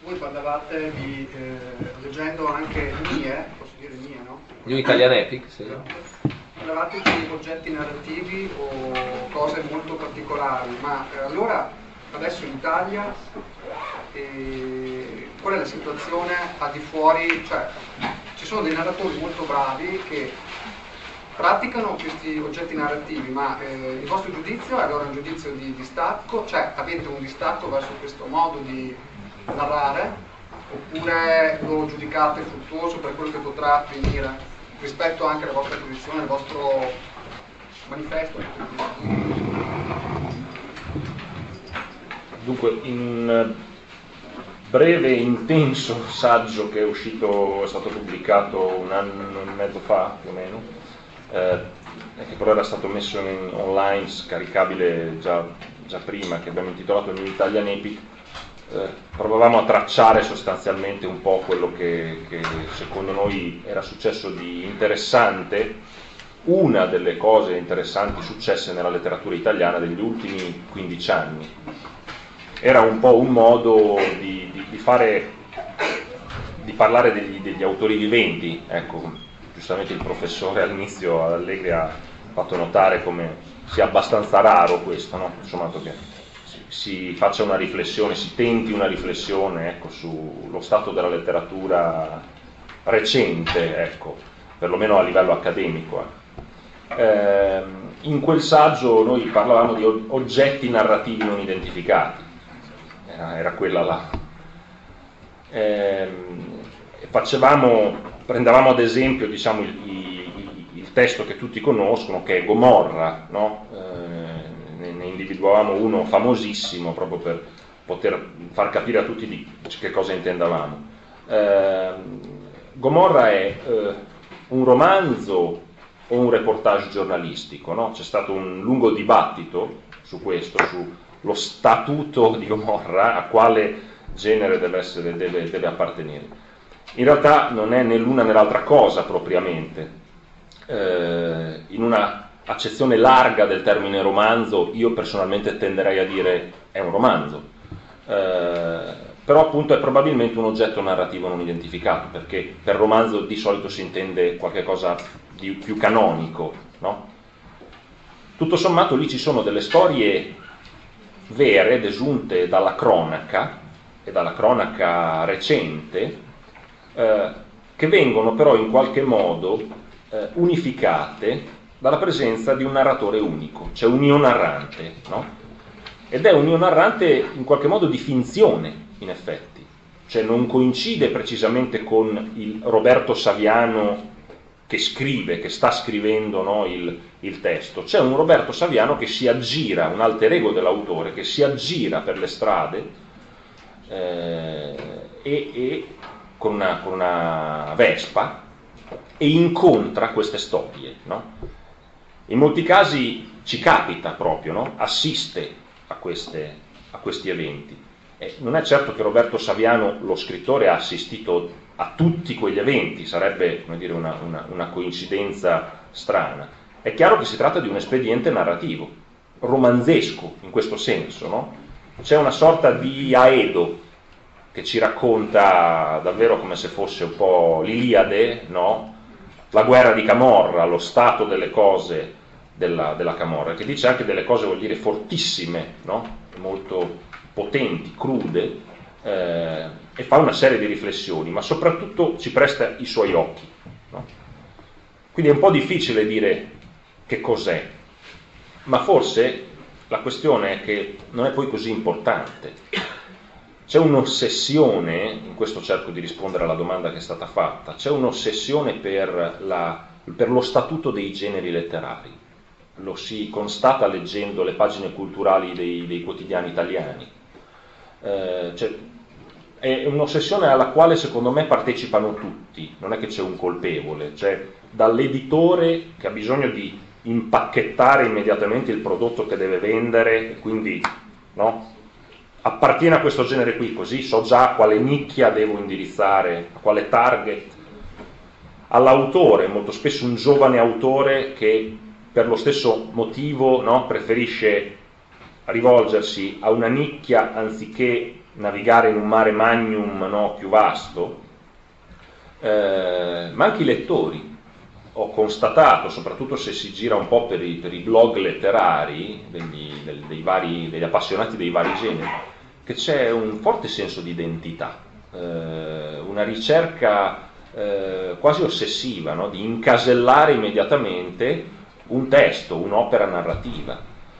Voi parlavate di, leggendo anche mie, posso dire mie, no? New Italian Epic, sì. Parlavate di oggetti narrativi o cose molto particolari, ma allora adesso in Italia qual è la situazione al di fuori? Cioè, ci sono dei narratori molto bravi che praticano questi oggetti narrativi, ma il vostro giudizio è allora un giudizio di distacco? Cioè avete un distacco verso questo modo di narrare, oppure lo giudicate fruttuoso per quello che potrà avvenire rispetto anche alla vostra posizione, al vostro manifesto? Dunque, in breve e intenso saggio che è stato pubblicato un anno e mezzo fa più o meno, che però era stato messo online, scaricabile già prima, che abbiamo intitolato New Italian Epic. Provavamo a tracciare sostanzialmente un po' quello che secondo noi era successo di interessante. Una delle cose interessanti successe nella letteratura italiana degli ultimi 15 anni era un po' un modo di parlare degli autori viventi. Ecco, giustamente il professore all'inizio Allegri ha fatto notare come sia abbastanza raro questo, no? Insomma, che si faccia una riflessione, si tenti una riflessione, ecco, sullo stato della letteratura recente, ecco, perlomeno a livello accademico. In quel saggio noi parlavamo di oggetti narrativi non identificati, era quella là. Prendevamo ad esempio, diciamo, il testo che tutti conoscono, che è Gomorra, no? Ne individuavamo uno famosissimo proprio per poter far capire a tutti di che cosa intendavamo. Gomorra è un romanzo o un reportage giornalistico, no? C'è stato un lungo dibattito su questo, sullo statuto di Gomorra, a quale genere deve appartenere. In realtà non è né l'una né l'altra cosa propriamente. In una accezione larga del termine romanzo, io personalmente tenderei a dire è un romanzo, però appunto è probabilmente un oggetto narrativo non identificato, perché per romanzo di solito si intende qualche cosa di più canonico, no? Tutto sommato lì ci sono delle storie vere, desunte dalla cronaca, e dalla cronaca recente, che vengono però in qualche modo unificate dalla presenza di un narratore unico, cioè un io narrante, no? Ed è un io narrante in qualche modo di finzione, in effetti, cioè non coincide precisamente con il Roberto Saviano che scrive, che sta scrivendo, no, il testo. C'è un Roberto Saviano che si aggira, un alter ego dell'autore, che si aggira per le strade e con una Vespa e incontra queste storie, no? In molti casi ci capita proprio, no? Assiste a questi eventi. Non è certo che Roberto Saviano, lo scrittore, ha assistito a tutti quegli eventi, sarebbe, come dire, una coincidenza strana. È chiaro che si tratta di un espediente narrativo, romanzesco in questo senso, no? C'è una sorta di Aedo che ci racconta davvero come se fosse un po' l'Iliade, no? La guerra di Camorra, lo stato delle cose della Camorra, che dice anche delle cose, vuol dire, fortissime, no? Molto potenti, crude, e fa una serie di riflessioni, ma soprattutto ci presta i suoi occhi, no? Quindi è un po' difficile dire che cos'è, ma forse la questione è che non è poi così importante. C'è un'ossessione, in questo cerco di rispondere alla domanda che è stata fatta, c'è un'ossessione per lo statuto dei generi letterari. Lo si constata leggendo le pagine culturali dei quotidiani italiani. È un'ossessione alla quale secondo me partecipano tutti, non è che c'è un colpevole, cioè dall'editore che ha bisogno di impacchettare immediatamente il prodotto che deve vendere, e quindi, no? Appartiene a questo genere qui, così so già a quale nicchia devo indirizzare, a quale target, all'autore, molto spesso un giovane autore che per lo stesso motivo, no, preferisce rivolgersi a una nicchia anziché navigare in un mare magnum, no, più vasto, ma anche i lettori. Ho constatato, soprattutto se si gira un po' per i blog letterari degli appassionati dei vari generi, che c'è un forte senso di identità, una ricerca quasi ossessiva, no? Di incasellare immediatamente un testo, un'opera narrativa.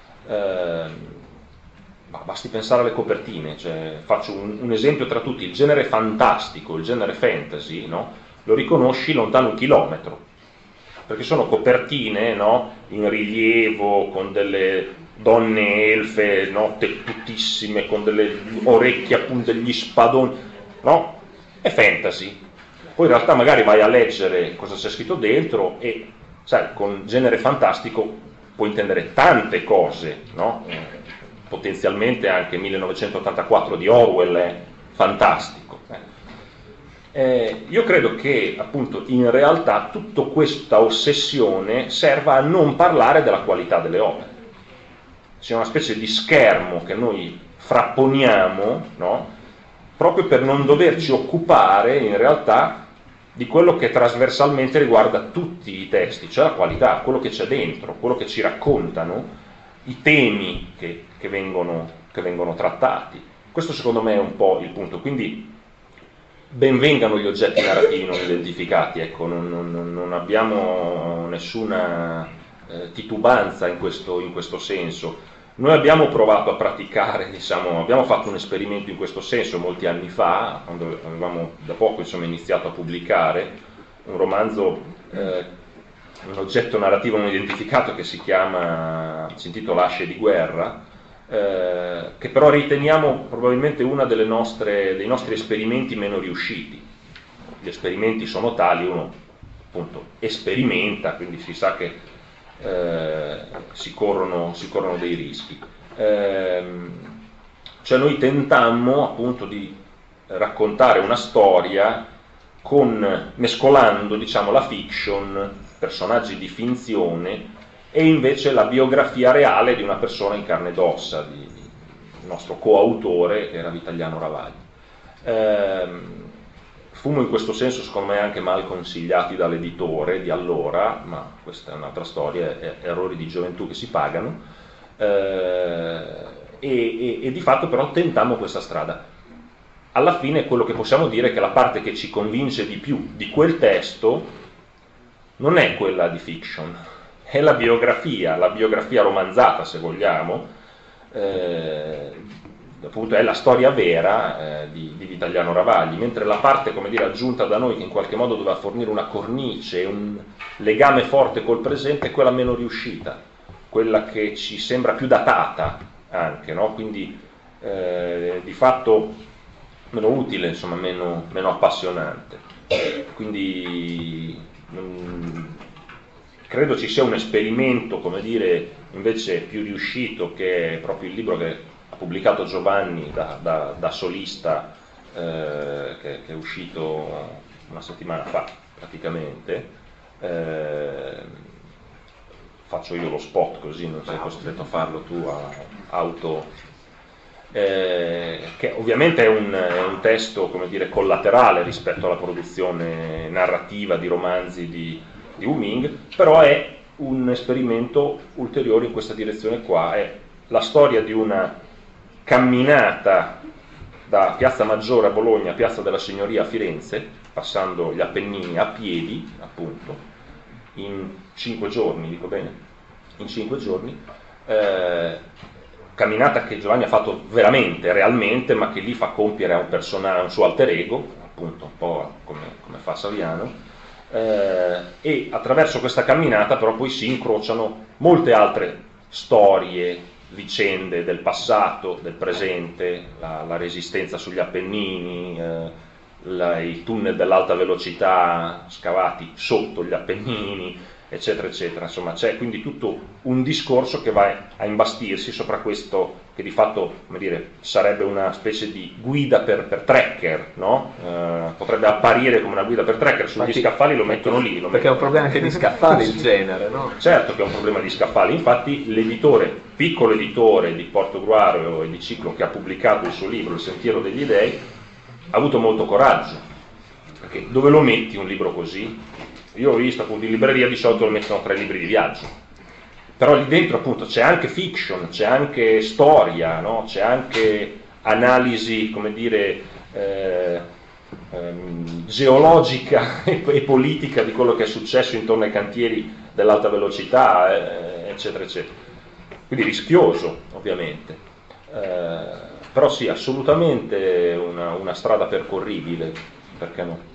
Basti pensare alle copertine, cioè, faccio un esempio tra tutti: il genere fantastico, il genere fantasy, no? Lo riconosci lontano un chilometro, perché sono copertine, no? In rilievo, con delle donne elfe, no? Tettutissime, con delle orecchie, appunto, degli spadoni, no? È fantasy. Poi in realtà magari vai a leggere cosa c'è scritto dentro e, sai, con genere fantastico puoi intendere tante cose, no? Potenzialmente anche 1984 di Orwell è fantastico. Io credo che appunto in realtà tutta questa ossessione serva a non parlare della qualità delle opere, sia una specie di schermo che noi frapponiamo, no? Proprio per non doverci occupare in realtà di quello che trasversalmente riguarda tutti i testi, cioè la qualità, quello che c'è dentro, quello che ci raccontano, i temi che vengono trattati. Questo secondo me è un po' il punto. Quindi ben vengano gli oggetti narrativi non identificati, ecco, non abbiamo nessuna titubanza in questo senso. Noi abbiamo provato a praticare, diciamo, abbiamo fatto un esperimento in questo senso molti anni fa, quando avevamo da poco iniziato a pubblicare un romanzo, un oggetto narrativo non identificato che si intitola Asce di guerra, che però riteniamo probabilmente uno dei nostri esperimenti meno riusciti. Gli esperimenti sono tali, uno appunto sperimenta, quindi si sa che si corrono dei rischi. Cioè noi tentammo appunto di raccontare una storia mescolando, diciamo, la fiction, personaggi di finzione, e invece la biografia reale di una persona in carne ed ossa, il nostro coautore, che era Vitaliano Ravagli. Fummo in questo senso, secondo me, anche mal consigliati dall'editore di allora, ma questa è un'altra storia, errori di gioventù che si pagano, e di fatto però tentammo questa strada. Alla fine quello che possiamo dire è che la parte che ci convince di più di quel testo non è quella di fiction, è la biografia romanzata, se vogliamo, appunto è la storia vera di Vitaliano Ravagli, mentre la parte, come dire, aggiunta da noi, che in qualche modo doveva fornire una cornice, un legame forte col presente, è quella meno riuscita, quella che ci sembra più datata anche, no? Quindi di fatto meno utile, insomma, meno appassionante. Quindi credo ci sia un esperimento, come dire, invece più riuscito, che è proprio il libro che ha pubblicato Giovanni da solista, che è uscito una settimana fa praticamente. Faccio io lo spot, così non sei costretto a farlo tu che ovviamente è un testo, come dire, collaterale rispetto alla produzione narrativa di romanzi di Wu Ming, però è un esperimento ulteriore in questa direzione qua. È la storia di una camminata da Piazza Maggiore a Bologna a Piazza della Signoria a Firenze, passando gli Appennini a piedi, appunto, in 5 giorni, dico bene? In 5 giorni, camminata che Giovanni ha fatto veramente, realmente, ma che lì fa compiere a un personaggio, un suo alter ego, appunto, un po' come fa Saviano, e attraverso questa camminata però poi si incrociano molte altre storie, vicende del passato, del presente, la resistenza sugli Appennini, i tunnel dell'alta velocità scavati sotto gli Appennini, eccetera, eccetera. Insomma, c'è quindi tutto un discorso che va a imbastirsi sopra questo, che di fatto, come dire, sarebbe una specie di guida per tracker, no? Potrebbe apparire come una guida per tracker, sugli scaffali lo mettono lì. Perché è un problema anche di scaffali il genere, no? Certo che è un problema di scaffali, infatti l'editore, piccolo editore di Portogruaro e di Ciclo, che ha pubblicato il suo libro Il Sentiero degli Dei, ha avuto molto coraggio, perché dove lo metti un libro così? Io ho visto appunto in libreria di solito lo mettono tra i libri di viaggio, però lì dentro appunto c'è anche fiction, c'è anche storia, no? C'è anche analisi, come dire, geologica e politica di quello che è successo intorno ai cantieri dell'alta velocità, eccetera, eccetera. Quindi rischioso, ovviamente, però sì, assolutamente una strada percorribile, perché no?